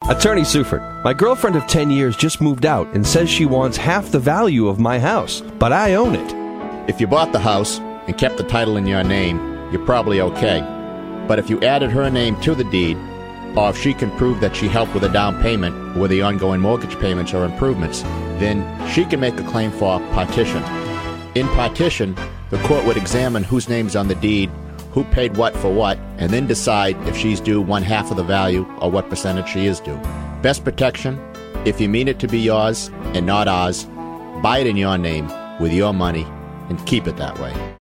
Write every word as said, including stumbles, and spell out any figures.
Attorney Sufert, my girlfriend of ten years just moved out and says she wants half the value of my house, but I own it. If you bought the house and kept the title in your name, you're probably okay. But if you added her name to the deed, or if she can prove that she helped with a down payment or the ongoing mortgage payments or improvements, then she can make a claim for partition. In partition, the court would examine whose name's on the deed, who paid what for what, and then decide if she's due one half of the value or what percentage she is due. Best protection, if you mean it to be yours and not ours, buy it in your name with your money and keep it that way.